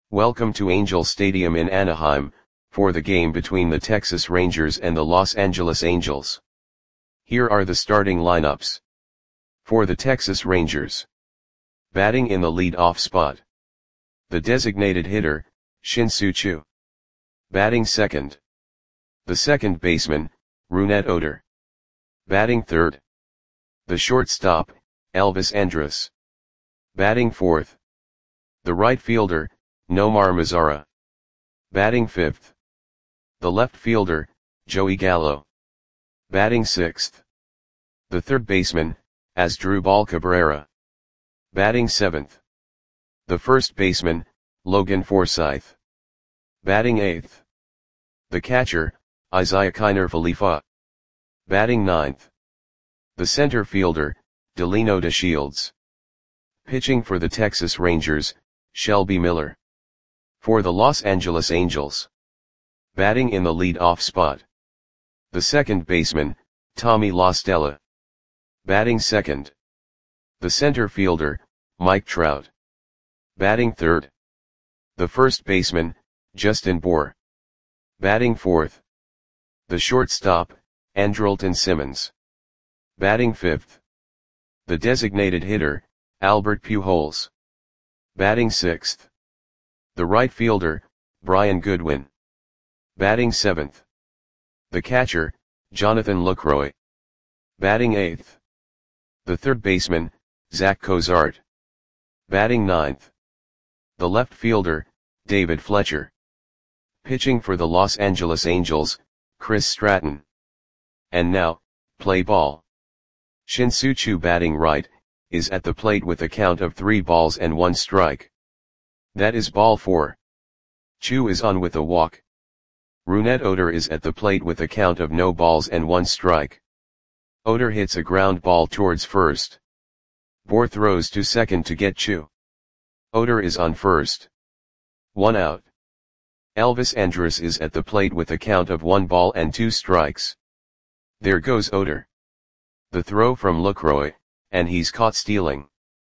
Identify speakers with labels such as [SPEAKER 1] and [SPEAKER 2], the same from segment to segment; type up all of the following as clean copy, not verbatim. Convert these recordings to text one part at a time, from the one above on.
[SPEAKER 1] Welcome to Angel Stadium in Anaheim, for the game between the Texas Rangers and the Los Angeles Angels. Here are the starting lineups. For the Texas Rangers. Batting in the lead-off spot. The designated hitter, Shin-Soo Choo. Batting second. The second baseman, Rougned Odor. Batting third. The shortstop, Elvis Andrus. Batting fourth. The right fielder, Nomar Mazara. Batting fifth. The left fielder, Joey Gallo. Batting sixth. The third baseman, Asdrubal Cabrera. Batting seventh. The first baseman, Logan Forsythe. Batting eighth. The catcher, Isiah Kiner-Falefa. Batting ninth. The center fielder, Delino DeShields. Pitching for the Texas Rangers, Shelby Miller. For the Los Angeles Angels. Batting in the lead-off spot. The second baseman, Tommy La Stella. Batting second. The center fielder, Mike Trout. Batting third. The first baseman, Justin Bour. Batting fourth. The shortstop, Andrelton Simmons. Batting fifth. The designated hitter, Albert Pujols. Batting sixth. The right fielder, Brian Goodwin. Batting seventh. The catcher, Jonathan Lucroy. Batting eighth. The third baseman, Zach Cozart. Batting ninth. The left fielder, David Fletcher. Pitching for the Los Angeles Angels, Chris Stratton. And now, play ball. Shin-Soo Choo batting right, is at the plate with a count of 3 balls and 1 strike. That is ball 4. Choo is on with a walk. Rougned Odor is at the plate with a count of no balls and 1 strike. Odor hits a ground ball towards first. Bour throws to second to get Choo. Odor is on first. 1 out. Elvis Andrus is at the plate with a count of 1 ball and 2 strikes. There goes Odor. The throw from Lucroy, and he's caught stealing.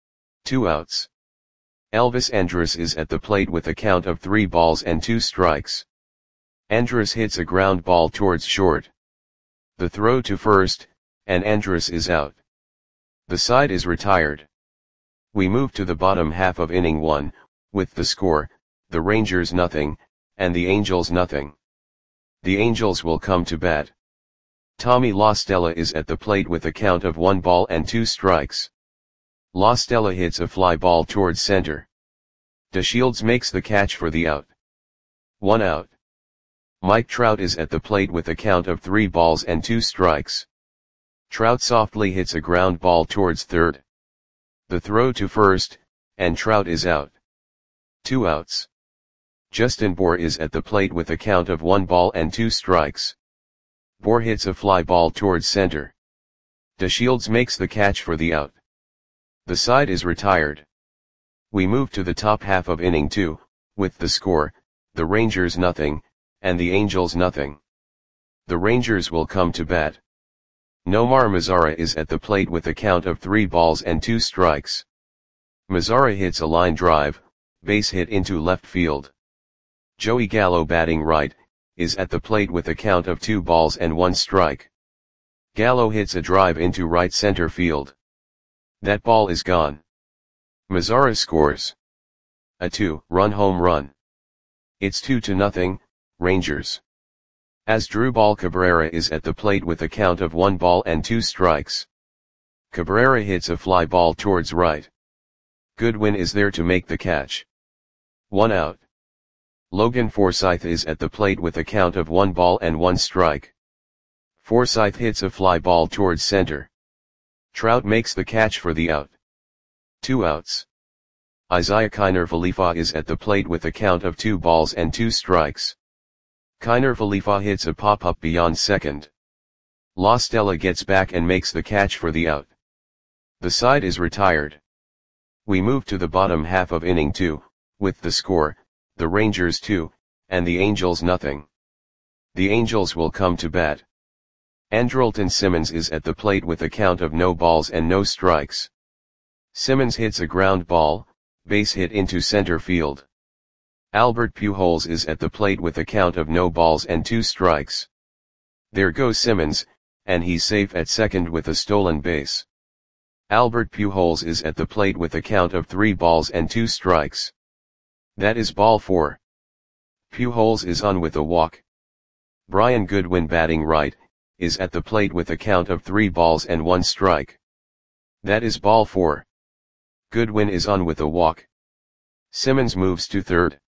[SPEAKER 1] 2 outs. Elvis Andrus is at the plate with a count of 3 balls and 2 strikes. Andrus hits a ground ball towards short. The throw to first, and Andrus is out. The side is retired. We move to the bottom half of inning 1, with the score, the Rangers nothing, and the Angels nothing. The Angels will come to bat. Tommy La Stella is at the plate with a count of 1 ball and 2 strikes. La Stella hits a fly ball towards center. DeShields makes the catch for the out. 1 out. Mike Trout is at the plate with a count of 3 balls and 2 strikes. Trout softly hits a ground ball towards third. The throw to first, and Trout is out. 2 outs. Justin Bour is at the plate with a count of 1 ball and 2 strikes. Bour hits a fly ball towards center. DeShields makes the catch for the out. The side is retired. We move to the top half of inning 2, with the score, the Rangers nothing, and the Angels nothing. The Rangers will come to bat. Nomar Mazara is at the plate with a count of 3 balls and 2 strikes. Mazara hits a line drive, base hit into left field. Joey Gallo batting right, is at the plate with a count of 2 balls and 1 strike. Gallo hits a drive into right center field. That ball is gone. Mazara scores a 2-run home run. It's 2-0, Rangers. Asdrubal Cabrera is at the plate with a count of 1 ball and 2 strikes. Cabrera hits a fly ball towards right. Goodwin is there to make the catch. 1 out. Logan Forsythe is at the plate with a count of 1 ball and 1 strike. Forsythe hits a fly ball towards center. Trout makes the catch for the out. 2 outs. Isiah Kiner-Falefa is at the plate with a count of 2 balls and 2 strikes. Kiner-Falefa hits a pop-up beyond second. La Stella gets back and makes the catch for the out. The side is retired. We move to the bottom half of inning 2, with the score, the Rangers 2, and the Angels nothing. The Angels will come to bat. Andrelton Simmons is at the plate with a count of no balls and no strikes. Simmons hits a ground ball, base hit into center field. Albert Pujols is at the plate with a count of no balls and 2 strikes. There goes Simmons, and he's safe at second with a stolen base. Albert Pujols is at the plate with a count of 3 balls and 2 strikes. That is ball 4. Pujols is on with a walk. Brian Goodwin, batting right, is at the plate with a count of 3 balls and 1 strike. That is ball 4. Goodwin is on with a walk. Simmons moves to third.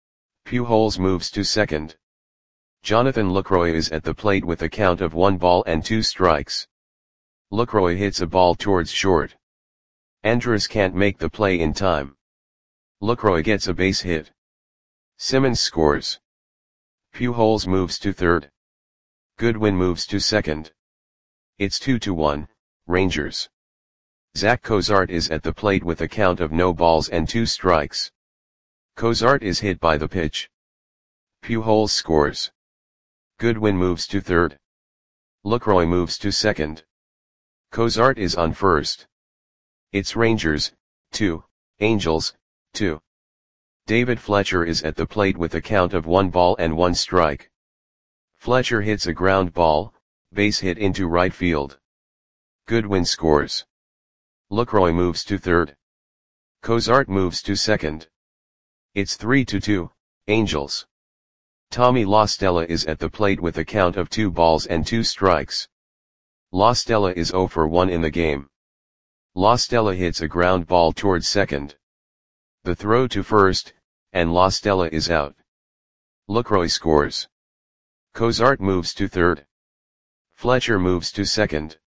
[SPEAKER 1] Pujols moves to second. Jonathan Lucroy is at the plate with a count of 1 ball and 2 strikes. Lucroy hits a ball towards short. Andrus can't make the play in time. Lucroy gets a base hit. Simmons scores. Pujols moves to third. Goodwin moves to second. It's 2-1, Rangers. Zach Cozart is at the plate with a count of no balls and 2 strikes. Cozart is hit by the pitch. Pujols scores. Goodwin moves to third. Lucroy moves to second. Cozart is on first. It's Rangers, 2, Angels, 2. David Fletcher is at the plate with a count of 1 ball and 1 strike. Fletcher hits a ground ball, base hit into right field. Goodwin scores. Lucroy moves to third. Cozart moves to second. It's 3-2, Angels. Tommy La Stella is at the plate with a count of 2 balls and 2 strikes. La Stella is 0 for 1 in the game. La Stella hits a ground ball towards second. The throw to first, and La Stella is out. Lucroy scores. Cozart moves to third. Fletcher moves to second.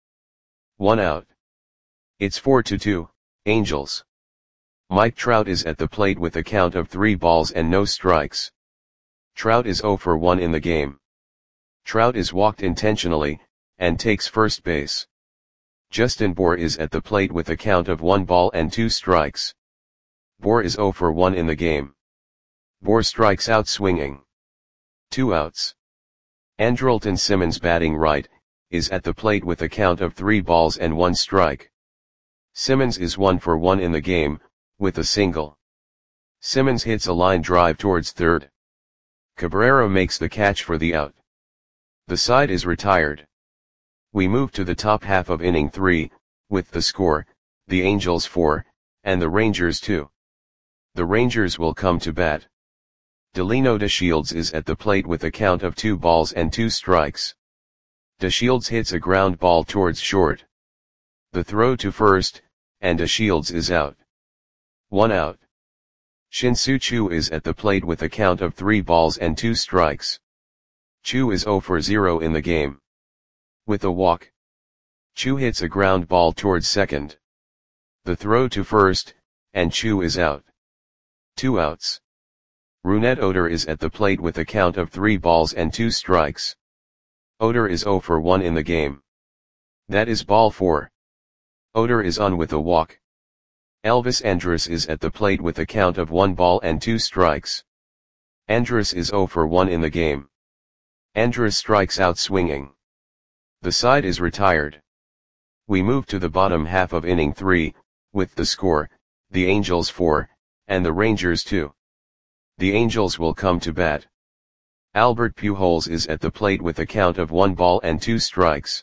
[SPEAKER 1] 1 out. It's 4-2, Angels. Mike Trout is at the plate with a count of 3 balls and no strikes. Trout is 0 for 1 in the game. Trout is walked intentionally, and takes first base. Justin Bour is at the plate with a count of 1 ball and 2 strikes. Bour is 0 for 1 in the game. Bour strikes out swinging. 2 outs. Andrelton Simmons, batting right, is at the plate with a count of 3 balls and 1 strike. Simmons is 1 for 1 in the game, with a single. Simmons hits a line drive towards third. Cabrera makes the catch for the out. The side is retired. We move to the top half of inning 3, with the score, the Angels 4, and the Rangers 2. The Rangers will come to bat. Delino DeShields is at the plate with a count of 2 balls and 2 strikes. DeShields hits a ground ball towards short. The throw to first, and DeShields is out. 1 out. Shin-Soo Choo is at the plate with a count of 3 balls and 2 strikes. Choo is 0 for 0 in the game. With a walk. Choo hits a ground ball towards second. The throw to first, and Choo is out. 2 outs. Rougned Odor is at the plate with a count of 3 balls and 2 strikes. Odor is 0 for 1 in the game. That is ball 4. Odor is on with a walk. Elvis Andrus is at the plate with a count of 1 ball and 2 strikes. Andrus is 0 for 1 in the game. Andrus strikes out swinging. The side is retired. We move to the bottom half of inning 3, with the score, the Angels 4, and the Rangers 2. The Angels will come to bat. Albert Pujols is at the plate with a count of 1 ball and 2 strikes.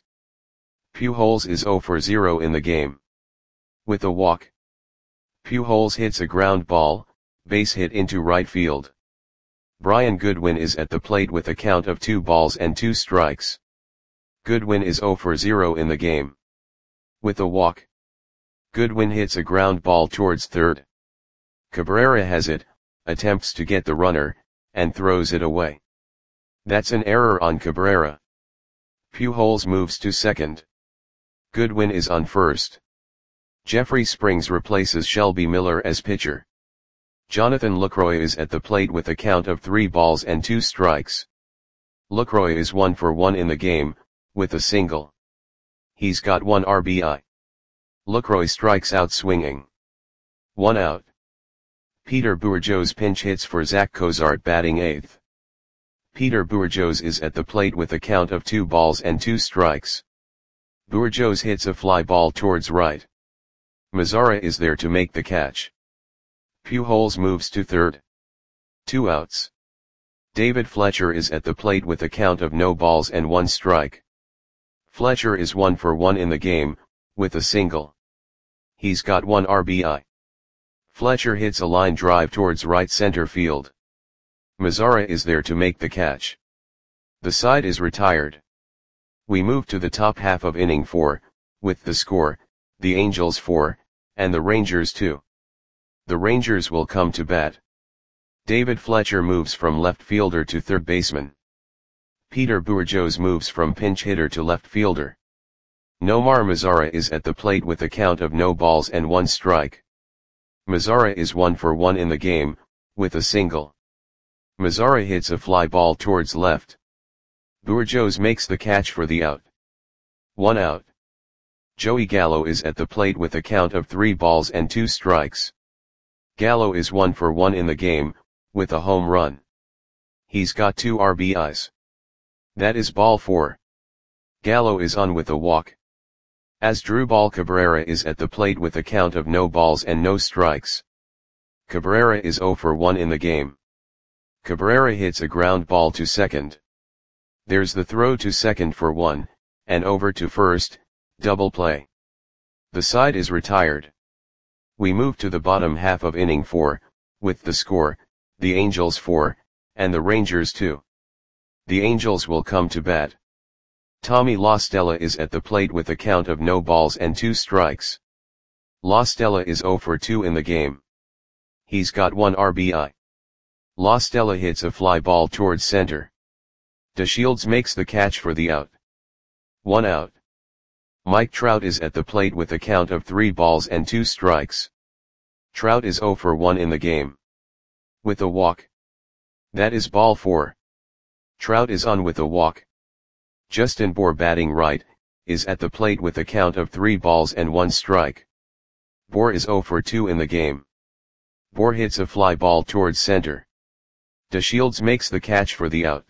[SPEAKER 1] Pujols is 0 for 0 in the game. With a walk. Pujols hits a ground ball, base hit into right field. Brian Goodwin is at the plate with a count of 2 balls and 2 strikes. Goodwin is 0 for 0 in the game. With a walk. Goodwin hits a ground ball towards third. Cabrera has it, attempts to get the runner, and throws it away. That's an error on Cabrera. Pujols moves to second. Goodwin is on first. Jeffrey Springs replaces Shelby Miller as pitcher. Jonathan Lucroy is at the plate with a count of 3 balls and 2 strikes. Lucroy is 1 for 1 in the game, with a single. He's got 1 RBI. Lucroy strikes out swinging. 1 out. Peter Bourjos pinch hits for Zach Cozart, batting 8th. Peter Bourjos is at the plate with a count of 2 balls and 2 strikes. Bourjos hits a fly ball towards right. Mazara is there to make the catch. Pujols moves to third. 2 outs. David Fletcher is at the plate with a count of no balls and 1 strike. Fletcher is 1 for 1 in the game, with a single. He's got 1 RBI. Fletcher hits a line drive towards right center field. Mazara is there to make the catch. The side is retired. We move to the top half of inning 4, with the score, the Angels 4, and the Rangers 2. The Rangers will come to bat. David Fletcher moves from left fielder to third baseman. Peter Bourjos moves from pinch hitter to left fielder. Nomar Mazara is at the plate with a count of no balls and 1 strike. Mazara is 1 for 1 in the game, with a single. Mazara hits a fly ball towards left. Bourjos makes the catch for the out. 1 out. Joey Gallo is at the plate with a count of 3 balls and 2 strikes. Gallo is 1 for 1 in the game, with a home run. He's got 2 RBIs. That is ball 4. Gallo is on with a walk. Asdrubal Cabrera is at the plate with a count of no balls and no strikes. Cabrera is 0 for 1 in the game. Cabrera hits a ground ball to second. There's the throw to second for 1, and over to first, double play. The side is retired. We move to the bottom half of inning 4, with the score, the Angels 4, and the Rangers 2. The Angels will come to bat. Tommy La Stella is at the plate with a count of no balls and 2 strikes. La Stella is 0 for 2 in the game. He's got 1 RBI. La Stella hits a fly ball towards center. DeShields makes the catch for the out. 1 out. Mike Trout is at the plate with a count of 3 balls and 2 strikes. Trout is 0 for 1 in the game. With a walk. That is ball 4. Trout is on with a walk. Justin Bour, batting right, is at the plate with a count of 3 balls and 1 strike. Bour is 0 for 2 in the game. Bour hits a fly ball towards center. DeShields makes the catch for the out.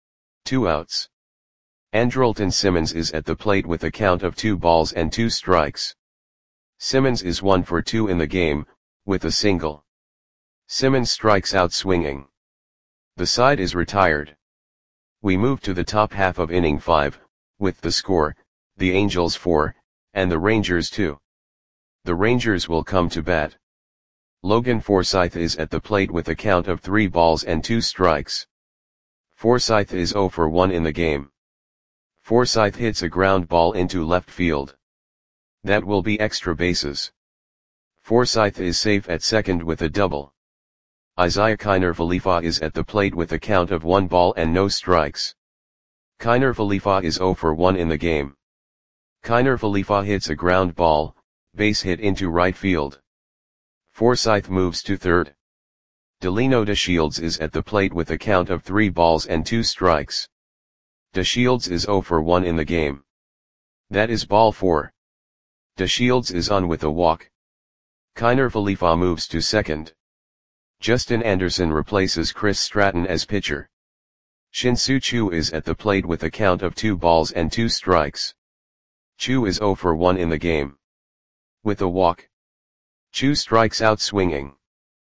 [SPEAKER 1] 2 outs. Andrelton Simmons is at the plate with a count of 2 balls and 2 strikes. Simmons is 1 for 2 in the game, with a single. Simmons strikes out swinging. The side is retired. We move to the top half of inning 5, with the score, the Angels 4, and the Rangers 2. The Rangers will come to bat. Logan Forsythe is at the plate with a count of 3 balls and 2 strikes. Forsythe is 0 for 1 in the game. Forsythe hits a ground ball into left field. That will be extra bases. Forsythe is safe at second with a double. Isaiah Kiner Falefa is at the plate with a count of 1 ball and no strikes. Kiner Falefa is 0 for 1 in the game. Kiner Falefa hits a ground ball, base hit into right field. Forsythe moves to third. Delino DeShields is at the plate with a count of 3 balls and 2 strikes. DeShields is 0 for 1 in the game. That is ball 4. DeShields is on with a walk. Kiner Falefa moves to second. Justin Anderson replaces Chris Stratton as pitcher. Shin-Soo Choo is at the plate with a count of 2 balls and 2 strikes. Choo is 0 for 1 in the game. With a walk. Choo strikes out swinging.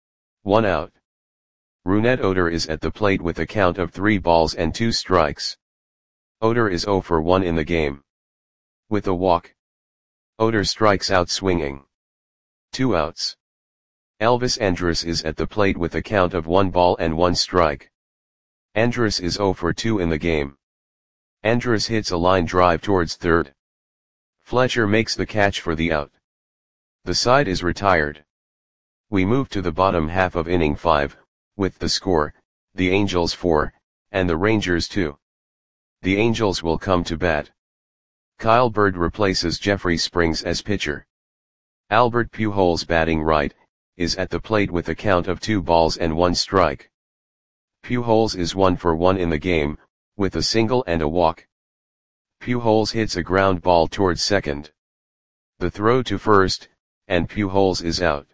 [SPEAKER 1] 1 out. Rougned Odor is at the plate with a count of 3 balls and 2 strikes. Odor is 0 for 1 in the game. With a walk. Odor strikes out swinging. 2 outs. Elvis Andrus is at the plate with a count of 1 ball and 1 strike. Andrus is 0 for 2 in the game. Andrus hits a line drive towards third. Fletcher makes the catch for the out. The side is retired. We move to the bottom half of inning 5, with the score, the Angels 4, and the Rangers 2. The Angels will come to bat. Kyle Bird replaces Jeffrey Springs as pitcher. Albert Pujols, batting right, is at the plate with a count of 2 balls and 1 strike. Pujols is 1 for 1 in the game, with a single and a walk. Pujols hits a ground ball towards second. The throw to first, and Pujols is out.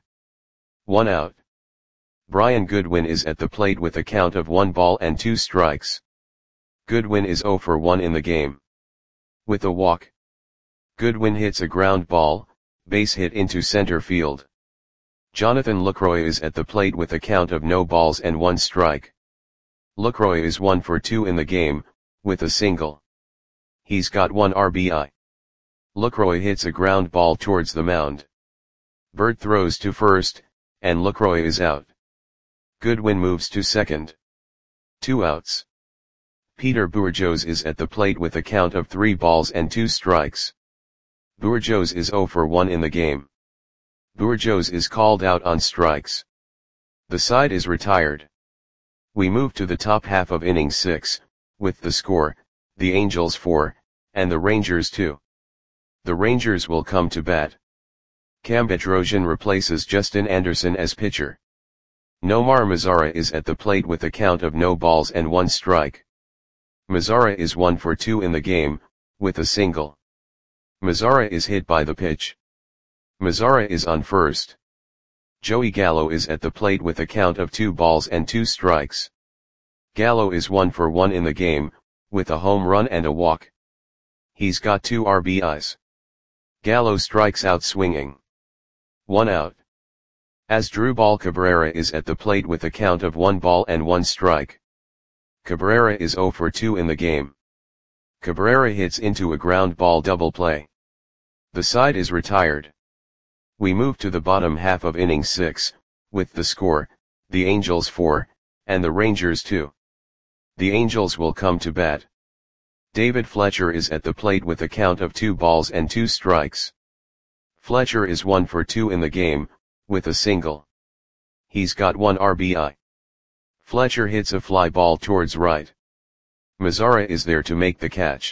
[SPEAKER 1] 1 out. Brian Goodwin is at the plate with a count of 1 ball and 2 strikes. Goodwin is 0 for 1 in the game. With a walk. Goodwin hits a ground ball, base hit into center field. Jonathan Lucroy is at the plate with a count of no balls and 1 strike. Lucroy is 1 for 2 in the game, with a single. He's got 1 RBI. Lucroy hits a ground ball towards the mound. Burt throws to first, and Lucroy is out. Goodwin moves to second. 2 outs. Peter Bourjos is at the plate with a count of 3 balls and 2 strikes. Bourjos is 0 for 1 in the game. Bourjos is called out on strikes. The side is retired. We move to the top half of inning 6, with the score, the Angels 4, and the Rangers 2. The Rangers will come to bat. Cam Bedrosian replaces Justin Anderson as pitcher. Nomar Mazara is at the plate with a count of no balls and 1 strike. Mazara is 1 for 2 in the game, with a single. Mazara is hit by the pitch. Mazara is on first. Joey Gallo is at the plate with a count of 2 balls and 2 strikes. Gallo is 1 for 1 in the game, with a home run and a walk. He's got 2 RBIs. Gallo strikes out swinging. 1 out. Asdrubal Cabrera is at the plate with a count of 1 ball and 1 strike. Cabrera is 0 for 2 in the game. Cabrera hits into a ground ball double play. The side is retired. We move to the bottom half of inning 6, with the score, the Angels 4, and the Rangers 2. The Angels will come to bat. David Fletcher is at the plate with a count of 2 balls and 2 strikes. Fletcher is 1 for 2 in the game, with a single. He's got 1 RBI. Fletcher hits a fly ball towards right. Mazara is there to make the catch.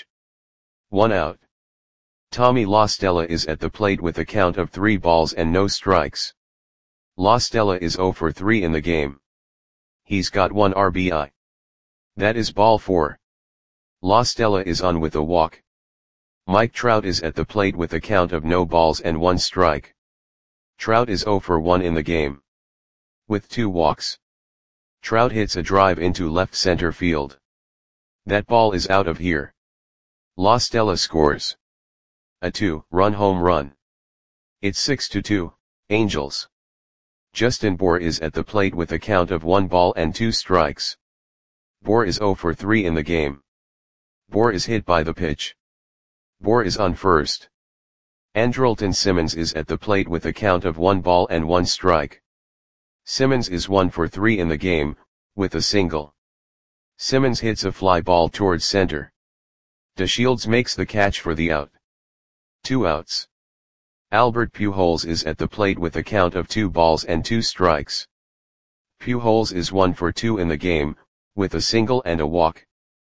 [SPEAKER 1] 1 out. Tommy La Stella is at the plate with a count of 3 balls and no strikes. La Stella is 0 for 3 in the game. He's got 1 RBI. That is ball 4. La Stella is on with a walk. Mike Trout is at the plate with a count of no balls and 1 strike. Trout is 0 for 1 in the game. With 2 walks. Trout hits a drive into left center field. That ball is out of here. La Stella scores a 2-run home run. It's 6-2, Angels. Justin Bour is at the plate with a count of 1 ball and 2 strikes. Bour is 0 for 3 in the game. Bour is hit by the pitch. Bour is on first. Andrelton Simmons is at the plate with a count of 1 ball and 1 strike. Simmons is 1 for 3 in the game, with a single. Simmons hits a fly ball towards center. DeShields makes the catch for the out. 2 outs. Albert Pujols is at the plate with a count of 2 balls and 2 strikes. Pujols is 1 for 2 in the game, with a single and a walk.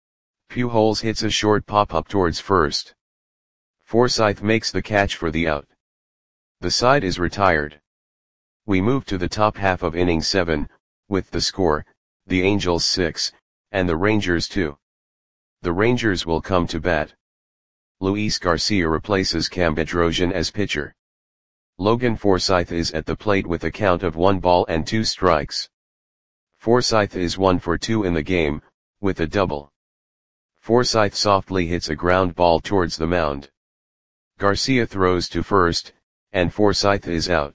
[SPEAKER 1] Pujols hits a short pop-up towards first. Forsythe makes the catch for the out. The side is retired. We move to the top half of inning 7, with the score, the Angels 6, and the Rangers 2. The Rangers will come to bat. Luis Garcia replaces Cam Bedrosian as pitcher. Logan Forsythe is at the plate with a count of 1 ball and 2 strikes. Forsythe is 1 for 2 in the game, with a double. Forsythe softly hits a ground ball towards the mound. Garcia throws to first, and Forsythe is out.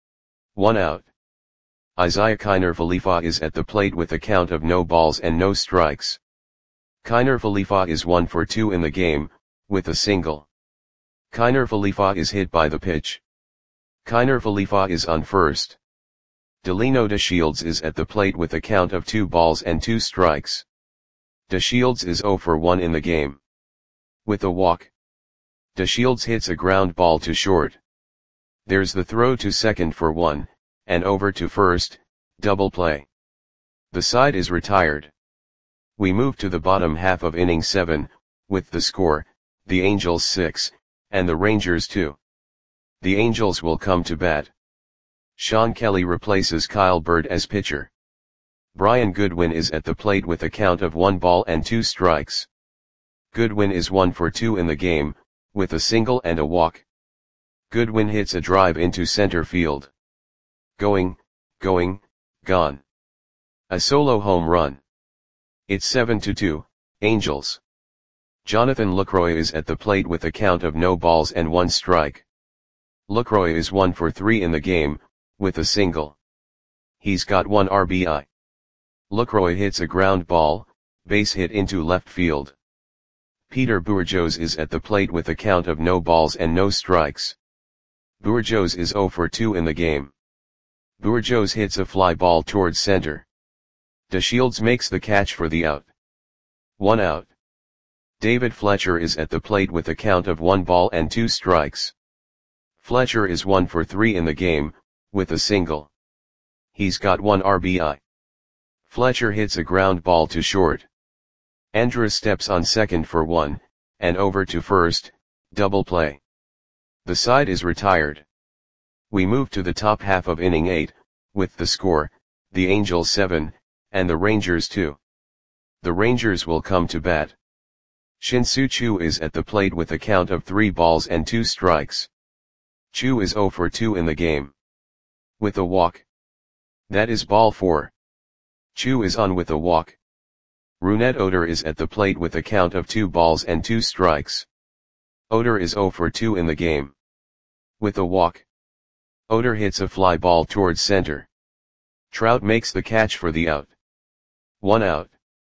[SPEAKER 1] 1 out. Isaiah Kiner Falefa is at the plate with a count of no balls and no strikes. Kiner Falefa is 1 for 2 in the game, with a single. Kiner Falefa is hit by the pitch. Kiner Falefa is on first. Delino DeShields is at the plate with a count of 2 balls and 2 strikes. DeShields is 0 for 1 in the game. With a walk. DeShields hits a ground ball to short. There's the throw to second for 1, and over to first, double play. The side is retired. We move to the bottom half of inning 7, with the score, the Angels 6, and the Rangers 2. The Angels will come to bat. Sean Kelly replaces Kyle Bird as pitcher. Brian Goodwin is at the plate with a count of 1 ball and 2 strikes. Goodwin is 1 for 2 in the game, with a single and a walk. Goodwin hits a drive into center field. Going, gone. A solo home run. It's 7-2, Angels. Jonathan Lucroy is at the plate with a count of no balls and 1 strike. Lucroy is 1 for 3 in the game, with a single. He's got 1 RBI. Lucroy hits a ground ball, base hit into left field. Peter Bourjos is at the plate with a count of no balls and no strikes. Bourjos is 0 for 2 in the game. Bourjos hits a fly ball towards center. DeShields makes the catch for the out. 1 out. David Fletcher is at the plate with a count of 1 ball and 2 strikes. Fletcher is 1 for 3 in the game, with a single. He's got 1 RBI. Fletcher hits a ground ball to short. Andrus steps on second for 1, and over to first, double play. The side is retired. We move to the top half of inning 8, with the score, the Angels 7, and the Rangers 2. The Rangers will come to bat. Shin-Soo Choo is at the plate with a count of 3 balls and 2 strikes. Choo is 0 for 2 in the game. With a walk. That is ball 4. Choo is on with a walk. Rougned Odor is at the plate with a count of 2 balls and 2 strikes. Odor is 0 for 2 in the game. With a walk. Odor hits a fly ball towards center. Trout makes the catch for the out. 1 out.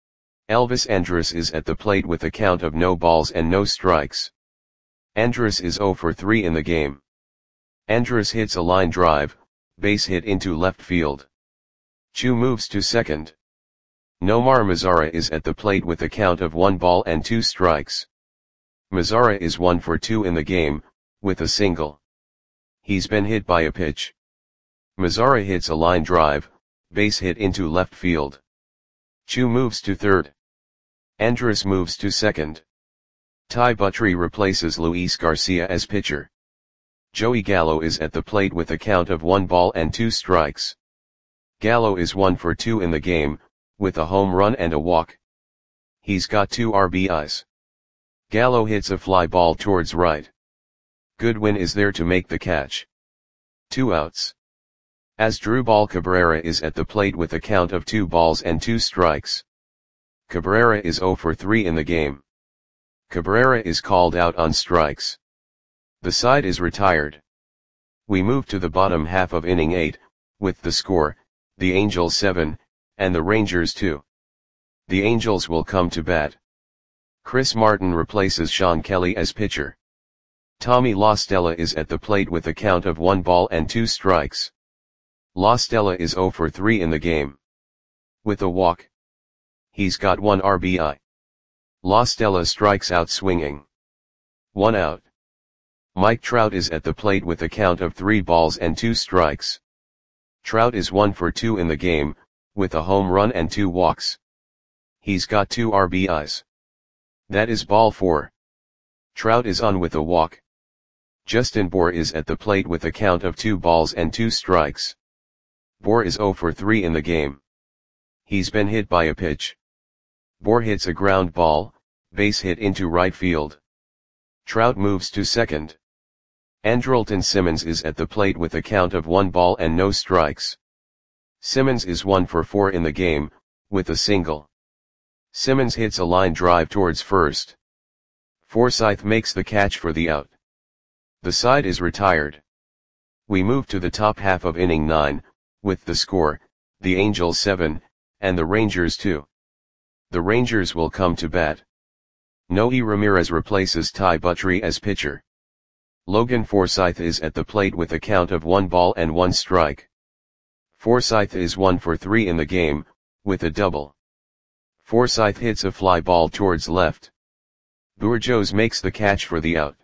[SPEAKER 1] Elvis Andrus is at the plate with a count of no balls and no strikes. Andrus is 0 for 3 in the game. Andrus hits a line drive, base hit into left field. Choo moves to second. Nomar Mazara is at the plate with a count of 1 ball and 2 strikes. Mazara is 1 for 2 in the game, with a single. He's been hit by a pitch. Mazara hits a line drive, base hit into left field. Choo moves to third. Andrus moves to second. Ty Buttrey replaces Luis Garcia as pitcher. Joey Gallo is at the plate with a count of 1 ball and 2 strikes. Gallo is 1 for 2 in the game, with a home run and a walk. He's got 2 RBIs. Gallo hits a fly ball towards right. Goodwin is there to make the catch. 2 outs. Asdrubal Cabrera is at the plate with a count of 2 balls and 2 strikes. Cabrera is 0 for 3 in the game. Cabrera is called out on strikes. The side is retired. We move to the bottom half of inning 8, with the score, the Angels 7, and the Rangers 2. The Angels will come to bat. Chris Martin replaces Sean Kelly as pitcher. Tommy La Stella is at the plate with a count of 1 ball and 2 strikes. La Stella is 0 for 3 in the game. With a walk. He's got 1 RBI. La Stella strikes out swinging. 1 out. Mike Trout is at the plate with a count of 3 balls and 2 strikes. Trout is 1 for 2 in the game, with a home run and 2 walks. He's got 2 RBIs. That is ball 4. Trout is on with a walk. Justin Bour is at the plate with a count of 2 balls and 2 strikes. Bour is 0 for 3 in the game. He's been hit by a pitch. Bour hits a ground ball, base hit into right field. Trout moves to second. Andrelton Simmons is at the plate with a count of 1 ball and no strikes. Simmons is 1 for 4 in the game, with a single. Simmons hits a line drive towards first. Forsythe makes the catch for the out. The side is retired. We move to the top half of inning 9, with the score, the Angels 7, and the Rangers 2. The Rangers will come to bat. Noe Ramirez replaces Ty Buttrey as pitcher. Logan Forsythe is at the plate with a count of 1 ball and 1 strike. Forsythe is 1 for 3 in the game, with a double. Forsythe hits a fly ball towards left. Bourjos makes the catch for the out.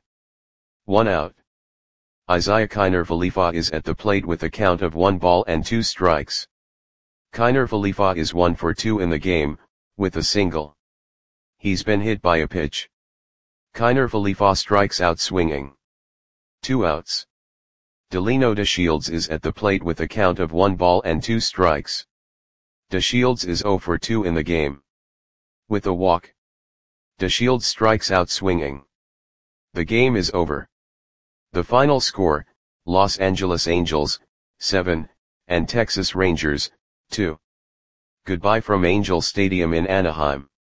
[SPEAKER 1] 1 out. Isaiah Kiner Falefa is at the plate with a count of 1 ball and 2 strikes. Kiner Falefa is 1 for 2 in the game, with a single. He's been hit by a pitch. Kiner Falefa strikes out swinging. 2 outs. Delino DeShields is at the plate with a count of 1 ball and 2 strikes. DeShields is 0 for 2 in the game. With a walk. DeShields strikes out swinging. The game is over. The final score, Los Angeles Angels, 7, and Texas Rangers, 2. Goodbye from Angel Stadium in Anaheim.